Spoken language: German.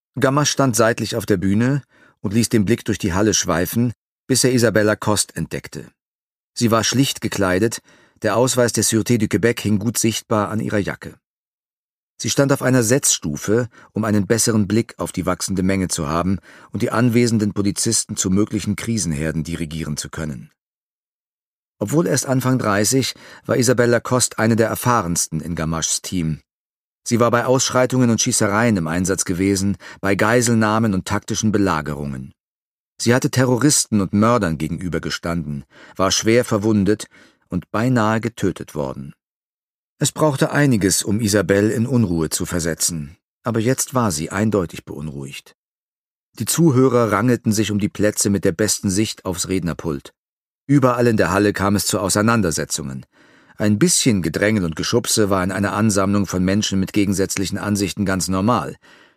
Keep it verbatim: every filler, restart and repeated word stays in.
Gamache stand seitlich auf der Bühne und ließ den Blick durch die Halle schweifen, bis er Isabella Coste entdeckte. Sie war schlicht gekleidet, der Ausweis der Sûreté du Québec hing gut sichtbar an ihrer Jacke. Sie stand auf einer Setzstufe, um einen besseren Blick auf die wachsende Menge zu haben und die anwesenden Polizisten zu möglichen Krisenherden dirigieren zu können. Obwohl erst Anfang dreißig, war Isabella Coste eine der erfahrensten in Gamaches Team. Sie war bei Ausschreitungen und Schießereien im Einsatz gewesen, bei Geiselnahmen und taktischen Belagerungen. Sie hatte Terroristen und Mördern gegenübergestanden, war schwer verwundet und beinahe getötet worden. Es brauchte einiges, um Isabelle in Unruhe zu versetzen, aber jetzt war sie eindeutig beunruhigt. Die Zuhörer rangelten sich um die Plätze mit der besten Sicht aufs Rednerpult. Überall in der Halle kam es zu Auseinandersetzungen. Ein bisschen Gedränge und Geschubse war in einer Ansammlung von Menschen mit gegensätzlichen Ansichten ganz normal,